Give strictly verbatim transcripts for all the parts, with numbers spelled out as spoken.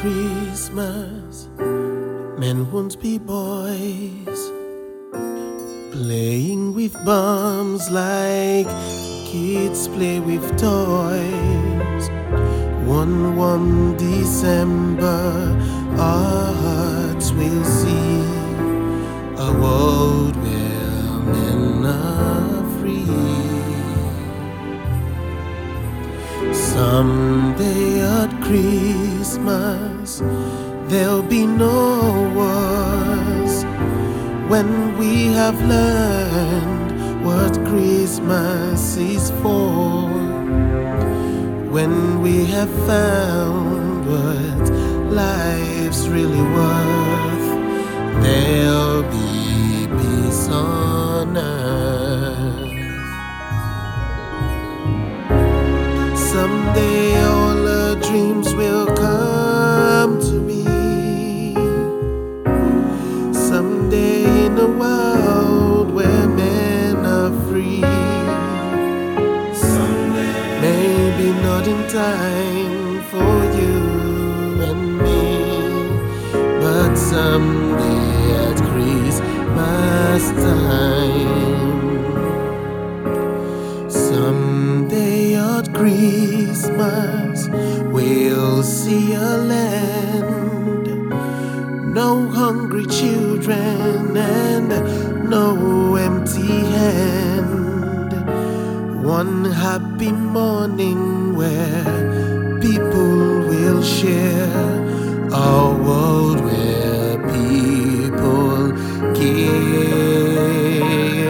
Christmas, men won't be boys, playing with bombs like kids play with toys. One warm December, our hearts will see a world where men are free. Someday at Christmas, there'll be no wars, when we have learned what Christmas is for, when we have found what life's really worth, there'll be peace on earth. Someday all our dreams will come to me. Someday in a world where men are free. Someday, maybe not in time for you and me, but someday at Christmas time. Someday at Christmas we'll see a land, no hungry children and no empty hand. One happy morning where people will share a world where people care.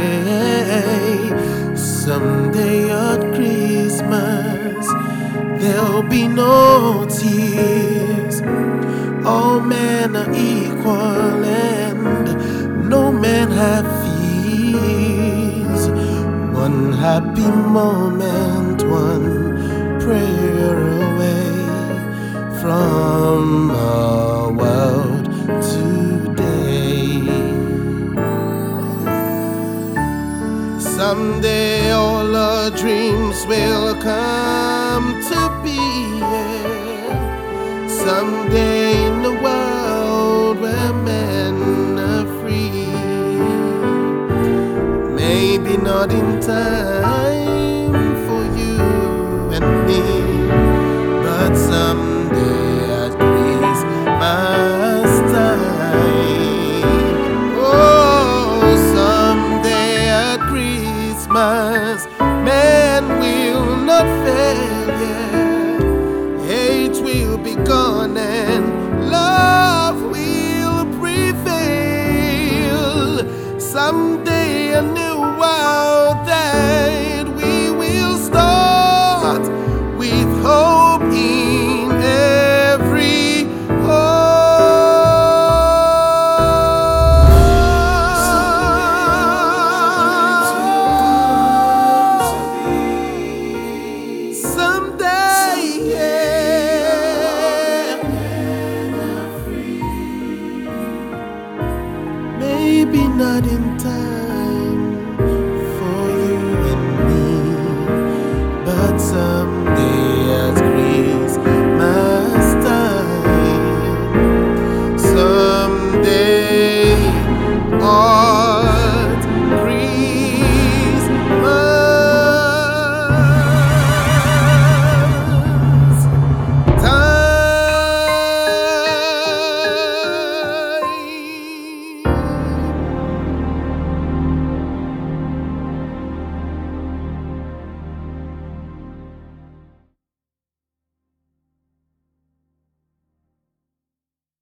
Someday at Christmas there'll be no tears. All men are equal and no man have fears. One happy moment, one prayer away from our world today. Someday all our dreams will come to be. Yeah. Someday in a world where men are free. Maybe not in time for you and me, but someday at Christmas time. Oh, someday at Christmas, men will not fail, yeah. Hate will be gone and love will prevail. Someday a new world that we will start, with hope in every heart. Someday, yeah. Maybe not in